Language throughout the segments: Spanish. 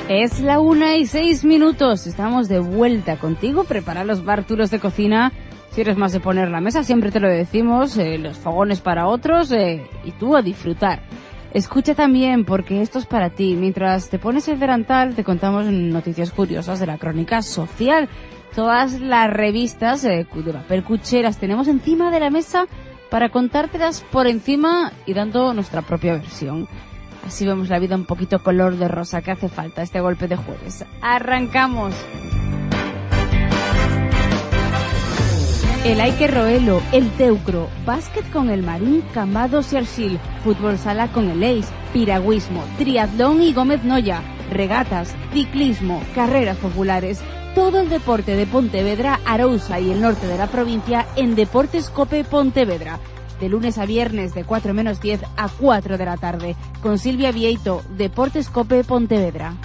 Es la 1:06. Estamos de vuelta contigo. Prepara los bártulos de cocina. Si eres más de poner la mesa, siempre te lo decimos, los fogones para otros, y tú a disfrutar. Escucha también, porque esto es para ti. Mientras te pones el delantal, te contamos noticias curiosas de la crónica social. Todas las revistas de papel cuché las tenemos encima de la mesa para contártelas por encima y dando nuestra propia versión. Así vemos la vida un poquito color de rosa que hace falta este golpe de jueves. ¡Arrancamos! El Aike Roelo, el Teucro, básquet con el Marín, Cambados y Arsil, fútbol sala con el Eis, piragüismo, triatlón y Gómez Noya, regatas, ciclismo, carreras populares, todo el deporte de Pontevedra, Arousa y el norte de la provincia en Deportes Cope Pontevedra. De lunes a viernes de 4:10 a 4 de la tarde, con Silvia Vieito, Deportes Cope Pontevedra.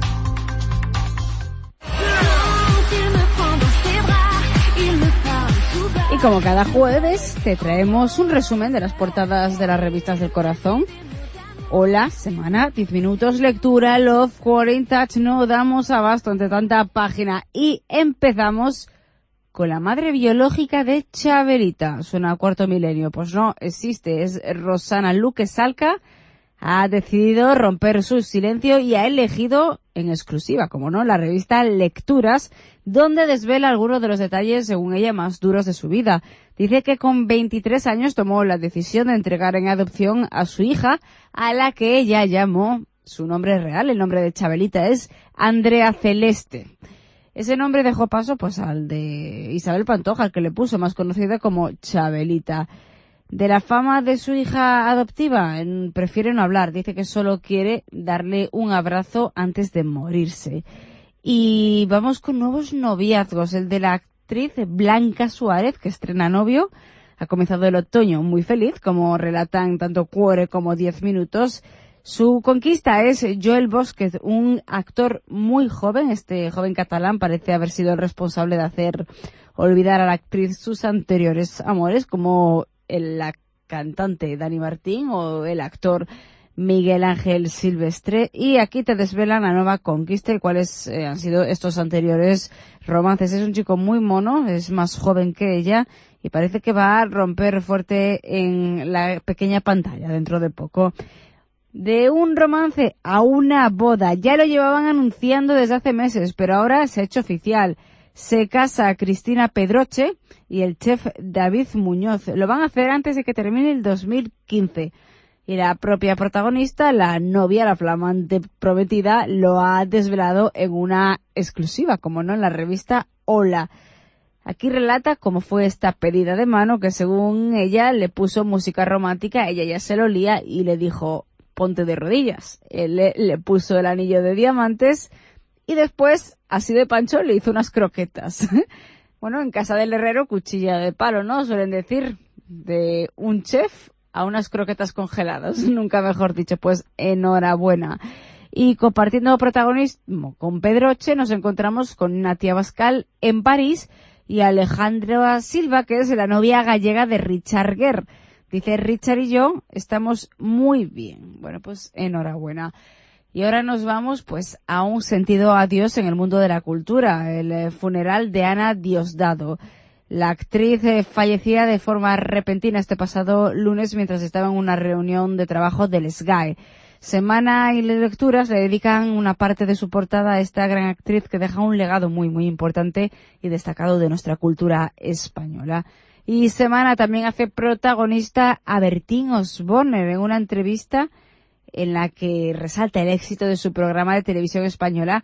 Y como cada jueves, te traemos un resumen de las portadas de las revistas del corazón. Hola, semana, 10 minutos, lectura, love, quarantine touch, no damos abasto ante tanta página. Y empezamos con la madre biológica de Chabelita. Suena a cuarto milenio. Pues no, existe. Es Rosana Luque Salca. Ha decidido romper su silencio y ha elegido en exclusiva, como no, la revista Lecturas, donde desvela algunos de los detalles, según ella, más duros de su vida. Dice que con 23 años tomó la decisión de entregar en adopción a su hija, a la que ella llamó su nombre real. El nombre de Chabelita es Andrea Celeste. Ese nombre dejó paso pues al de Isabel Pantoja, al que le puso, más conocida como Chabelita. De la fama de su hija adoptiva prefiere no hablar. Dice que solo quiere darle un abrazo antes de morirse. Y vamos con nuevos noviazgos. El de la actriz Blanca Suárez, que estrena novio. Ha comenzado el otoño muy feliz, como relatan tanto Cuore como 10 minutos. Su conquista es Joel Bosquet, un actor muy joven. Este joven catalán parece haber sido el responsable de hacer olvidar a la actriz sus anteriores amores, como la cantante Dani Martín o el actor Miguel Ángel Silvestre. Y aquí te desvelan la nueva conquista y cuáles han sido estos anteriores romances. Es un chico muy mono, es más joven que ella y parece que va a romper fuerte en la pequeña pantalla dentro de poco. De un romance a una boda. Ya lo llevaban anunciando desde hace meses, pero ahora se ha hecho oficial. Se casa Cristina Pedroche y el chef David Muñoz. Lo van a hacer antes de que termine el 2015. Y la propia protagonista, la novia, la flamante prometida, lo ha desvelado en una exclusiva, como no, en la revista Hola. Aquí relata cómo fue esta pedida de mano, que según ella le puso música romántica, ella ya se lo olía y le dijo: ponte de rodillas. Él le puso el anillo de diamantes y después, así de pancho, le hizo unas croquetas. Bueno, en casa del herrero, cuchilla de palo, ¿no? Suelen decir, de un chef a unas croquetas congeladas. Nunca mejor dicho. Pues enhorabuena. Y compartiendo protagonismo con Pedroche, nos encontramos con Natia Bascal en París y Alejandra Silva, que es la novia gallega de Richard Gere. Dice: Richard y yo estamos muy bien. Bueno, pues enhorabuena. Y ahora nos vamos pues a un sentido adiós en el mundo de la cultura. El funeral de Ana Diosdado. La actriz fallecía de forma repentina este pasado lunes mientras estaba en una reunión de trabajo del SGAE. Semana y Lecturas le dedican una parte de su portada a esta gran actriz que deja un legado muy, muy importante y destacado de nuestra cultura española. Y Semana también hace protagonista a Bertín Osborne en una entrevista en la que resalta el éxito de su programa de televisión española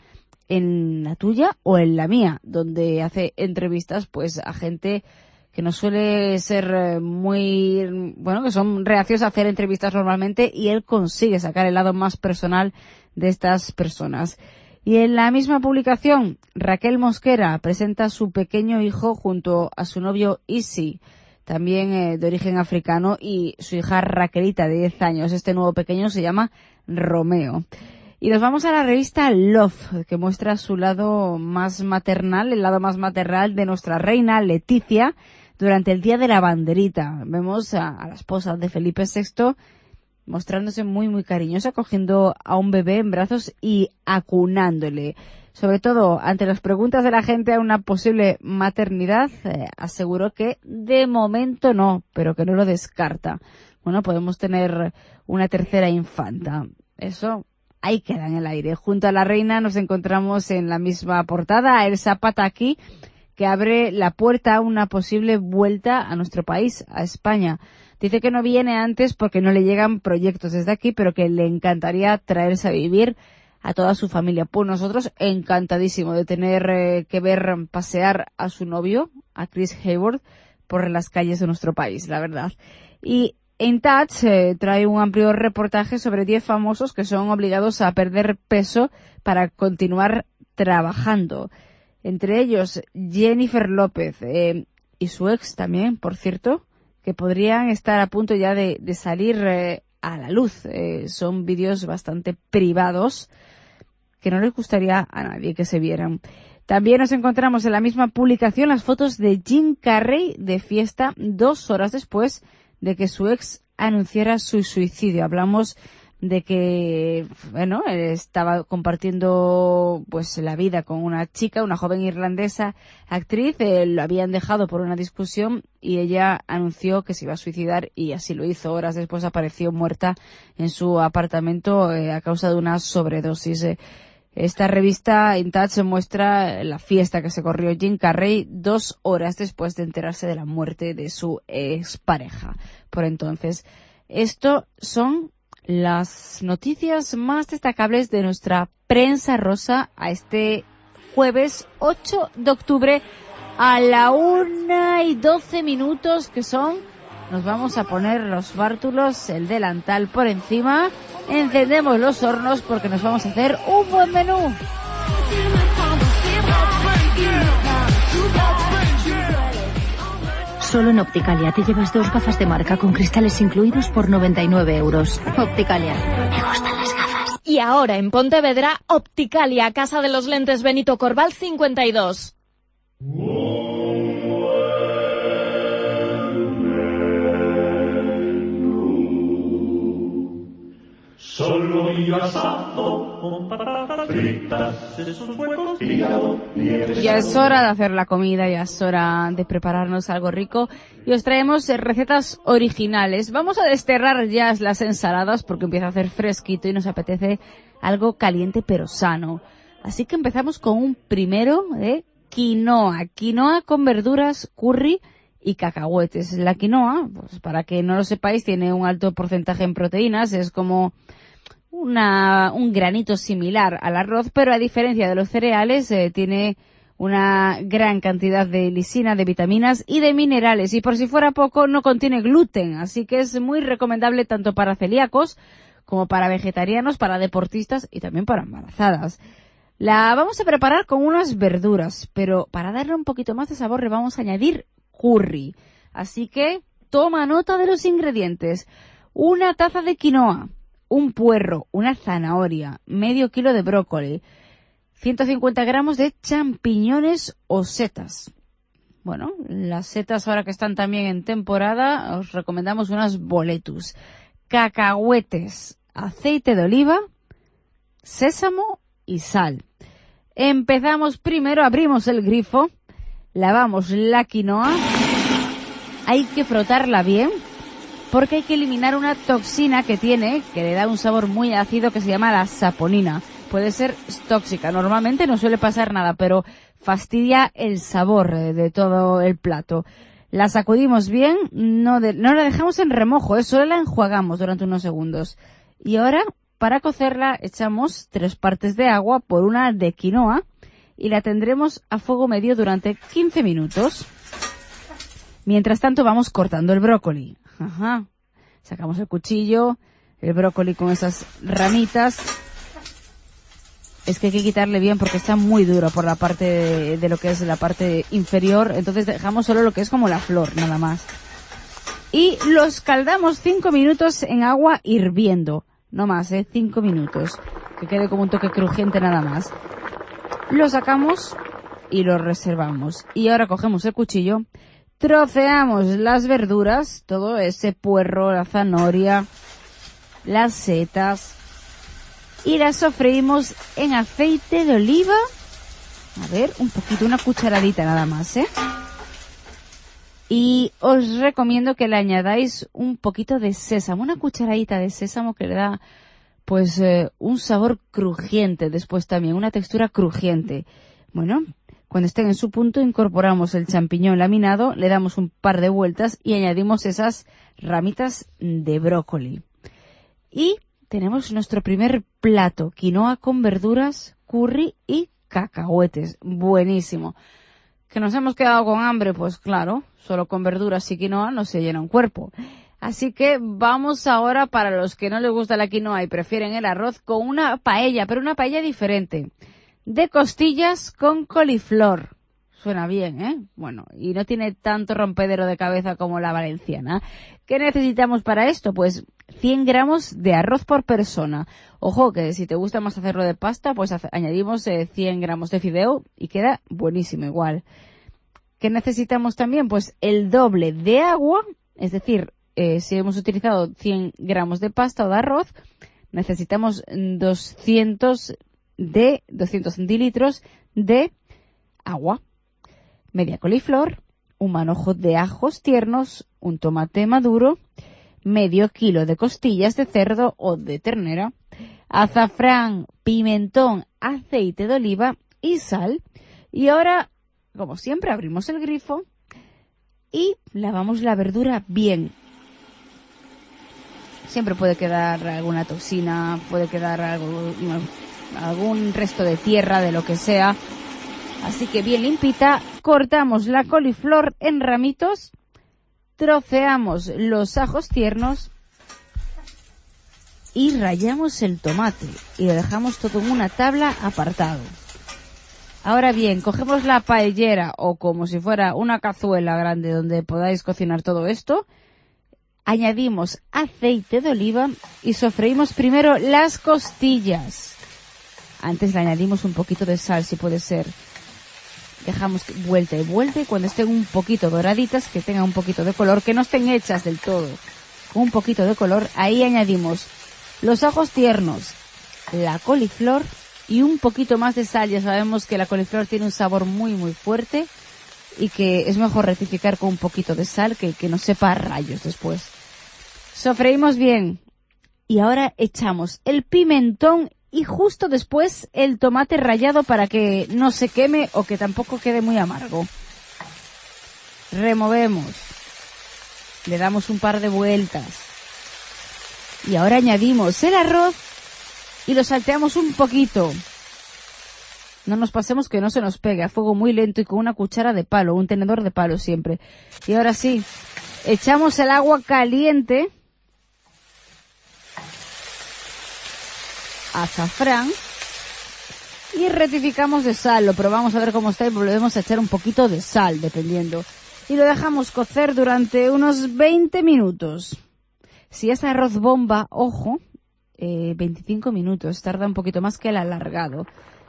En la tuya o en la mía, donde hace entrevistas pues a gente que no suele ser muy, bueno, que son reacios a hacer entrevistas normalmente, y él consigue sacar el lado más personal de estas personas. Y en la misma publicación, Raquel Mosquera presenta a su pequeño hijo junto a su novio Isi, también de origen africano, y su hija Raquelita, de 10 años. Este nuevo pequeño se llama Romeo. Y nos vamos a la revista Love, que muestra su lado más maternal, el lado más maternal de nuestra reina Leticia durante el Día de la Banderita. Vemos a la esposa de Felipe VI mostrándose muy, muy cariñosa, cogiendo a un bebé en brazos y acunándole. Sobre todo, ante las preguntas de la gente a una posible maternidad, aseguró que de momento no, pero que no lo descarta. Bueno, podemos tener una tercera infanta. Eso ahí queda en el aire. Junto a la reina nos encontramos en la misma portada a Elsa Pataky, que abre la puerta a una posible vuelta a nuestro país, a España. Dice que no viene antes porque no le llegan proyectos desde aquí, pero que le encantaría traerse a vivir a toda su familia. Pues nosotros encantadísimo de tener que ver pasear a su novio, a Chris Hayward, por las calles de nuestro país, la verdad. Y In Touch trae un amplio reportaje sobre 10 famosos que son obligados a perder peso para continuar trabajando. Entre ellos Jennifer López y su ex también, por cierto, que podrían estar a punto ya de salir a la luz. Son vídeos bastante privados que no les gustaría a nadie que se vieran. También nos encontramos en la misma publicación las fotos de Jim Carrey de fiesta 2 horas después de que su ex anunciara su suicidio. Hablamos de que, bueno, él estaba compartiendo pues la vida con una chica, una joven irlandesa actriz, lo habían dejado por una discusión y ella anunció que se iba a suicidar y así lo hizo. Horas después apareció muerta en su apartamento a causa de una sobredosis. Esta revista In Touch muestra la fiesta que se corrió Jim Carrey 2 horas después de enterarse de la muerte de su expareja. Por entonces, esto son las noticias más destacables de nuestra prensa rosa a este jueves 8 de octubre a la 1:12 que son. Nos vamos a poner los bártulos, el delantal por encima, encendemos los hornos porque nos vamos a hacer un buen menú. Solo en Opticalia te llevas 2 gafas de marca con cristales incluidos por 99 euros. Opticalia, me gustan las gafas. Y ahora en Pontevedra, Opticalia, Casa de los Lentes Benito Corval 52. Solo y asado, con patatas fritas, esos huevos, hígado, liebre. Ya es hora de hacer la comida, ya es hora de prepararnos algo rico y os traemos recetas originales. Vamos a desterrar ya las ensaladas porque empieza a hacer fresquito y nos apetece algo caliente pero sano. Así que empezamos con un primero de quinoa. Quinoa con verduras, curry y cacahuetes. La quinoa, pues para que no lo sepáis, tiene un alto porcentaje en proteínas, es como un granito similar al arroz, pero a diferencia de los cereales, tiene una gran cantidad de lisina, de vitaminas y de minerales. Y por si fuera poco, no contiene gluten, así que es muy recomendable tanto para celíacos como para vegetarianos, para deportistas y también para embarazadas. La vamos a preparar con unas verduras, pero para darle un poquito más de sabor le vamos a añadir curry. Así que toma nota de los ingredientes. 1 taza de quinoa, un puerro, una zanahoria, medio kilo de brócoli, 150 gramos de champiñones o setas. Bueno, las setas ahora que están también en temporada, os recomendamos unas boletus, cacahuetes, aceite de oliva, sésamo y sal. Empezamos primero, abrimos el grifo, lavamos la quinoa, hay que frotarla bien porque hay que eliminar una toxina que tiene, que le da un sabor muy ácido que se llama la saponina. Puede ser tóxica, normalmente no suele pasar nada, pero fastidia el sabor de todo el plato. La sacudimos bien, no la dejamos en remojo, solo la enjuagamos durante unos segundos. Y ahora, para cocerla, echamos 3 partes de agua por 1 de quinoa y la tendremos a fuego medio durante 15 minutos. Mientras tanto vamos cortando el brócoli. Ajá. Sacamos el cuchillo, el brócoli con esas ramitas. Es que hay que quitarle bien porque está muy duro por la parte de lo que es la parte inferior. Entonces dejamos solo lo que es como la flor, nada más. Y lo escaldamos 5 minutos en agua hirviendo. No más, 5 minutos. Que quede como un toque crujiente nada más. Lo sacamos y lo reservamos. Y ahora cogemos el cuchillo, troceamos las verduras, todo ese puerro, la zanahoria, las setas y las sofreímos en aceite de oliva. A ver, un poquito, una cucharadita nada más, ¿eh? Y os recomiendo que le añadáis un poquito de sésamo, una cucharadita de sésamo que le da pues un sabor crujiente después también, una textura crujiente. Bueno, cuando estén en su punto incorporamos el champiñón laminado, le damos un par de vueltas y añadimos esas ramitas de brócoli. Y tenemos nuestro primer plato, quinoa con verduras, curry y cacahuetes. Buenísimo. ¿Que nos hemos quedado con hambre? Pues claro, solo con verduras y quinoa no se llena un cuerpo. Así que vamos ahora, para los que no les gusta la quinoa y prefieren el arroz, con una paella, pero una paella diferente. De costillas con coliflor. Suena bien, ¿eh? Bueno, y no tiene tanto rompedero de cabeza como la valenciana. ¿Qué necesitamos para esto? Pues 100 gramos de arroz por persona. Ojo, que si te gusta más hacerlo de pasta, pues añadimos 100 gramos de fideo y queda buenísimo igual. ¿Qué necesitamos también? Pues el doble de agua, es decir, si hemos utilizado 100 gramos de pasta o de arroz, necesitamos 200 centilitros de agua, media coliflor, un manojo de ajos tiernos, un tomate maduro, medio kilo de costillas de cerdo o de ternera, azafrán, pimentón, aceite de oliva y sal. Y ahora, como siempre, abrimos el grifo y lavamos la verdura bien. Siempre puede quedar alguna toxina, puede quedar algún resto de tierra, de lo que sea. Así que bien limpita, cortamos la coliflor en ramitos, troceamos los ajos tiernos y rallamos el tomate y lo dejamos todo en una tabla apartado. Ahora bien, cogemos la paellera o como si fuera una cazuela grande donde podáis cocinar todo esto. Añadimos aceite de oliva y sofreímos primero las costillas. Antes le añadimos un poquito de sal, si puede ser. Dejamos vuelta y vuelta y cuando estén un poquito doraditas, que tengan un poquito de color, que no estén hechas del todo, con un poquito de color, ahí añadimos los ajos tiernos, la coliflor y un poquito más de sal. Ya sabemos que la coliflor tiene un sabor muy muy fuerte y que es mejor rectificar con un poquito de sal que no sepa a rayos después. Sofreímos bien y ahora echamos el pimentón y justo después el tomate rallado para que no se queme o que tampoco quede muy amargo. Removemos, le damos un par de vueltas y ahora añadimos el arroz y lo salteamos un poquito. No nos pasemos que no se nos pegue, a fuego muy lento y con una cuchara de palo, un tenedor de palo siempre. Y ahora sí, echamos el agua caliente, azafrán y rectificamos de sal. Lo probamos a ver cómo está y volvemos a echar un poquito de sal, dependiendo. Y lo dejamos cocer durante unos 20 minutos. Si es arroz bomba, ojo, 25 minutos, tarda un poquito más que el alargado.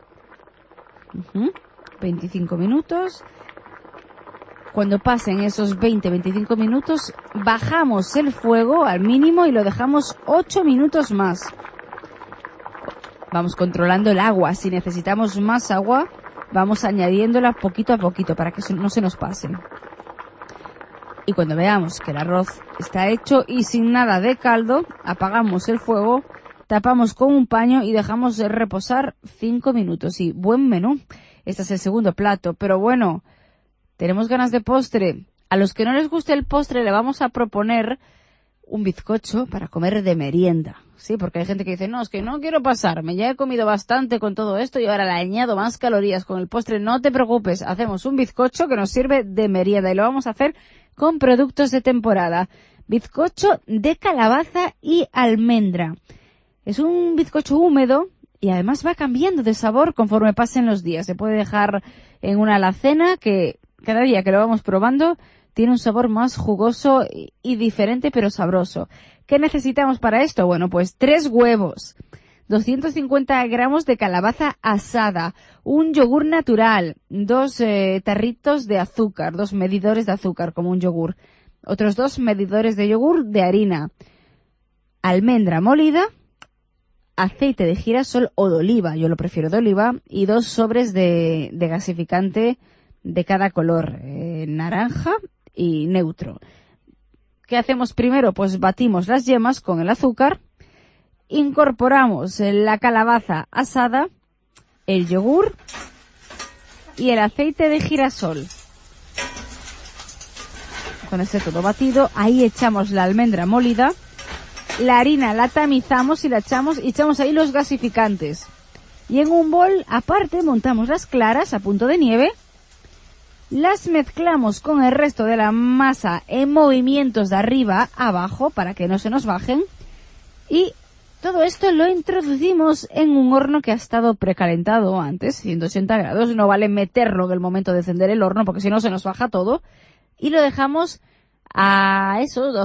25 minutos. Cuando pasen esos 20-25 minutos, bajamos el fuego al mínimo y lo dejamos 8 minutos más. Vamos controlando el agua. Si necesitamos más agua, vamos añadiéndola poquito a poquito para que no se nos pase. Y cuando veamos que el arroz está hecho y sin nada de caldo, apagamos el fuego, tapamos con un paño y dejamos reposar 5 minutos. Y buen menú. Este es el segundo plato. Pero bueno, tenemos ganas de postre. A los que no les guste el postre le vamos a proponer un bizcocho para comer de merienda. Sí, porque hay gente que dice, no, es que no quiero pasarme. Ya he comido bastante con todo esto y ahora le añado más calorías con el postre. No te preocupes, hacemos un bizcocho que nos sirve de merienda y lo vamos a hacer con productos de temporada. Bizcocho de calabaza y almendra. Es un bizcocho húmedo y además va cambiando de sabor conforme pasen los días. Se puede dejar en una alacena que cada día que lo vamos probando tiene un sabor más jugoso y diferente pero sabroso. ¿Qué necesitamos para esto? Bueno, pues 3 huevos, 250 gramos de calabaza asada, un yogur natural, 2 tarritos de azúcar, 2 medidores de azúcar como un yogur, otros 2 medidores de yogur de harina, almendra molida, aceite de girasol o de oliva, yo lo prefiero de oliva, y 2 sobres de gasificante de cada color, naranja y neutro. ¿Qué hacemos primero? Pues batimos las yemas con el azúcar, incorporamos la calabaza asada, el yogur y el aceite de girasol. Con este todo batido, ahí echamos la almendra molida, la harina la tamizamos y la echamos ahí los gasificantes. Y en un bol aparte montamos las claras a punto de nieve, las mezclamos con el resto de la masa en movimientos de arriba a abajo para que no se nos bajen, y todo esto lo introducimos en un horno que ha estado precalentado antes, 180 grados. No vale meterlo en el momento de encender el horno porque si no se nos baja todo. Y lo dejamos a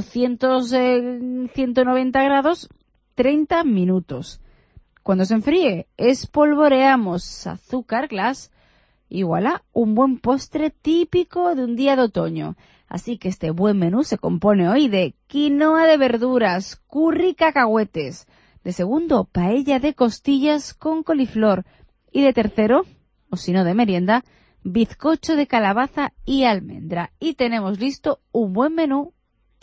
190 grados, 30 minutos. Cuando se enfríe, espolvoreamos azúcar glass y voilà, un buen postre típico de un día de otoño. Así que este buen menú se compone hoy de quinoa de verduras, curry cacahuetes, de segundo, paella de costillas con coliflor, y de tercero, o si no de merienda, bizcocho de calabaza y almendra. Y tenemos listo un buen menú.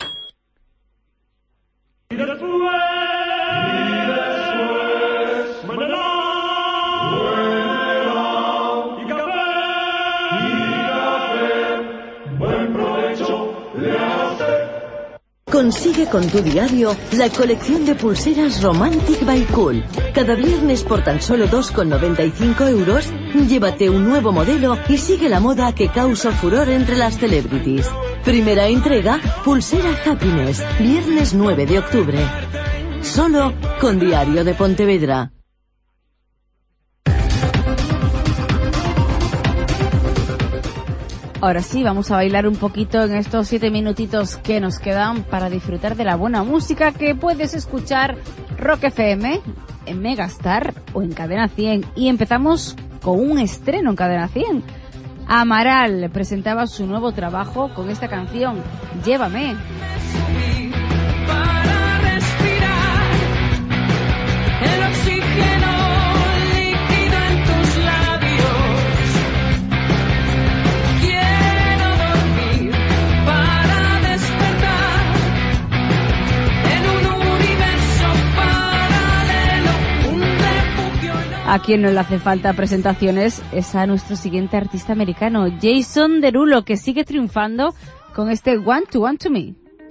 Consigue con tu diario la colección de pulseras Romantic by Cool. Cada viernes por tan solo 2,95 euros, llévate un nuevo modelo y sigue la moda que causa furor entre las celebrities. Primera entrega, Pulsera Happiness, viernes 9 de octubre. Solo con Diario de Pontevedra. Ahora sí, vamos a bailar un poquito en estos 7 minutitos que nos quedan para disfrutar de la buena música que puedes escuchar Rock FM, en Megastar o en Cadena 100. Y empezamos con un estreno en Cadena 100. Amaral presentaba su nuevo trabajo con esta canción, Llévame. Para respirar el oxígeno líquido en tus labios. Quiero dormir para despertar en un universo paralelo, un refugio. A quien no le hace falta presentaciones es a nuestro siguiente artista americano, Jason Derulo, que sigue triunfando con este Want to Me.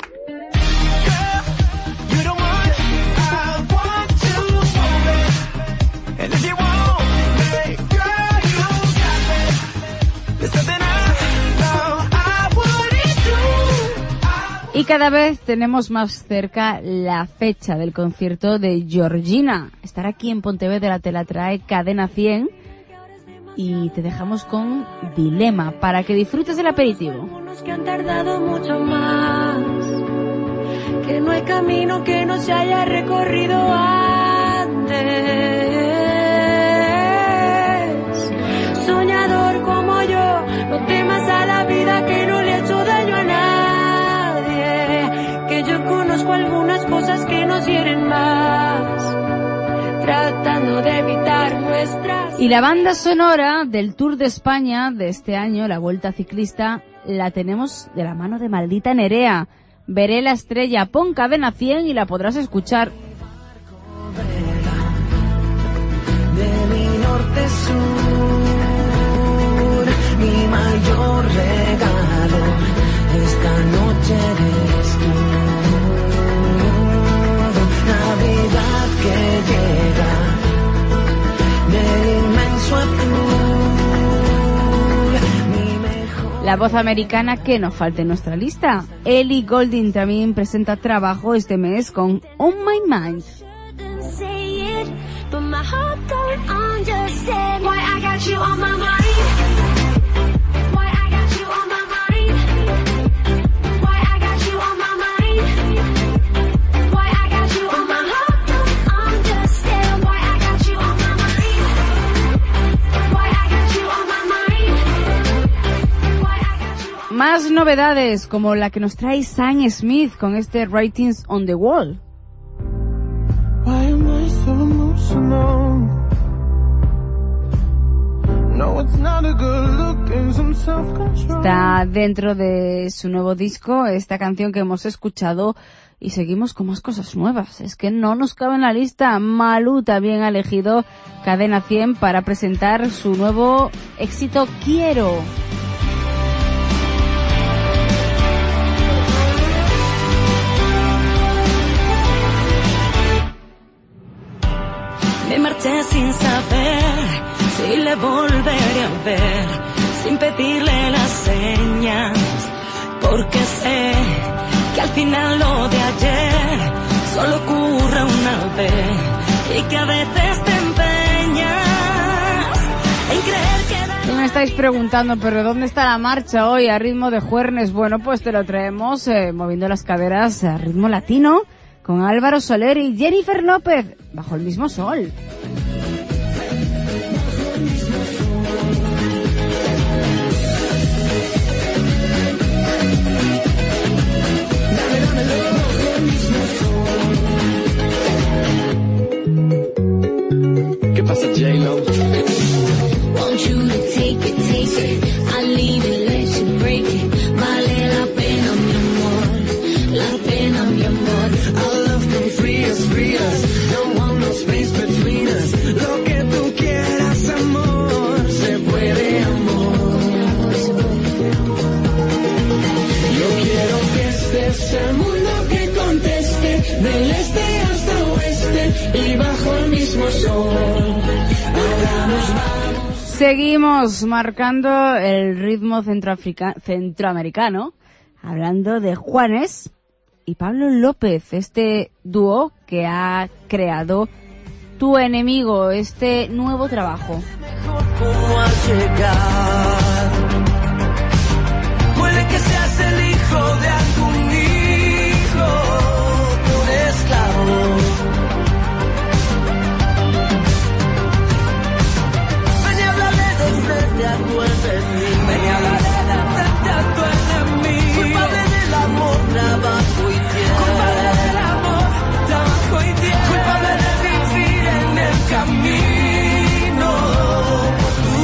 Y cada vez tenemos más cerca la fecha del concierto de Georgina. Estará aquí en Pontevedra, te la trae Cadena 100. Y te dejamos con Dilema para que disfrutes del aperitivo. Unos que han tardado mucho más, que no hay camino que no se haya recorrido antes. Soñador como yo, no temas a la vida, que no le ha hecho daño a nadie, que yo conozco algunas cosas que nos hieren más, tratando de evitar nuestras... Y la banda sonora del Tour de España de este año, la Vuelta Ciclista, la tenemos de la mano de Maldita Nerea. Veré la estrella, pon Cadena 100 y la podrás escuchar. De mi norte sur, mi mayor regalo, esta noche eres tú. Navidad que llega del inmenso azul, mi mejor... La voz americana que nos falta en nuestra lista. Ellie Goulding también presenta trabajo este mes con On My Mind. Más novedades como la que nos trae Sam Smith con este Writings on the Wall. emotional. No, it's not a good look and some self-control. Está dentro de su nuevo disco esta canción que hemos escuchado y seguimos con más cosas nuevas. Es que no nos cabe en la lista. Malú también ha elegido Cadena 100 para presentar su nuevo éxito Quiero. Me marché sin saber si le volveré a ver, sin pedirle las señas, porque sé que al final lo de ayer solo ocurre una vez y que a veces te empeñas en creer que... Me estáis preguntando, pero ¿dónde está la marcha hoy a ritmo de juernes? Bueno, pues te lo traemos moviendo las caderas a ritmo latino con Álvaro Soler y Jennifer López, Bajo el mismo sol. ¿Qué pasa, J-Lo? Want you to take it, I'll leave it, let you break it. Vale la pena, mi amor, la pena, mi amor. Our love can free us, don't want no space between us. Lo que tú quieras, amor, se puede, amor. Yo quiero que estés el mundo que conteste, del este hasta oeste y bajo el mismo sol. Ahora nos vamos. Seguimos marcando el ritmo centroamericano, hablando de Juanes y Pablo López, este dúo que ha creado Tu Enemigo, este nuevo trabajo. ¿Cómo has llegar? Puede que seas el hijo de algún hijo, tu esclavo. Ven y háblale de frente a tu enemigo. Ven y háblale de frente a tu enemigo. Culpable del amor, trabajo y tierra. Culpable del amor, trabajo y tierra. Culpable de vivir en el camino por tu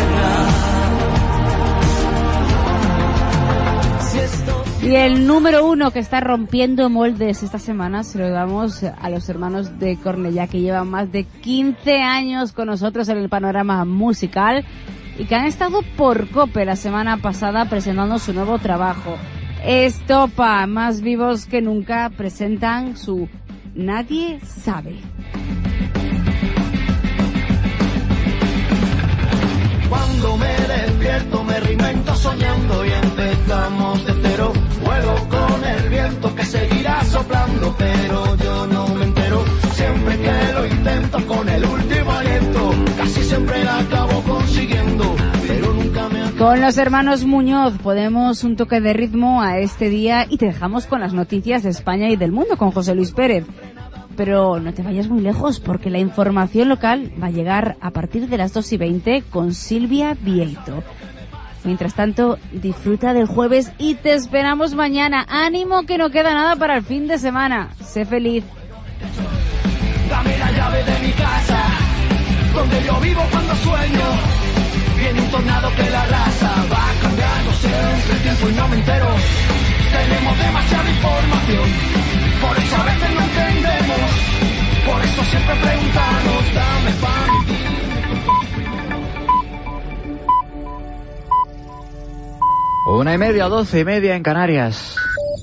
guerra. Si esto... Y el número 1 que está rompiendo moldes esta semana se lo damos a los hermanos de Cornellá, que llevan más de 15 años con nosotros en el panorama musical y que han estado por COPE la semana pasada presentando su nuevo trabajo. Estopa, más vivos que nunca, presentan su Nadie Sabe. Cuando me despierto me reinvento soñando y empezamos de cero. Vuelo con el viento que seguirá soplando, pero yo no me entero. Siempre que lo intento con el último aliento, casi siempre la acabo consiguiendo, pero nunca me acabo. Con los hermanos Muñoz ponemos un toque de ritmo a este día y te dejamos con las noticias de España y del mundo con José Luis Pérez. Pero no te vayas muy lejos porque la información local va a llegar a partir de las 2:20 con Silvia Vieito. Mientras tanto, disfruta del jueves y te esperamos mañana. ¡Ánimo que no queda nada para el fin de semana! ¡Sé feliz! Dame la llave de mi casa, donde yo vivo cuando sueño. Viene un tornado que la raza va cambiando siempre el tiempo y no me entero. Tenemos demasiada información, por eso a veces no entendemos. Por eso siempre preguntamos, dame pan. 1:30, 12:30 en Canarias.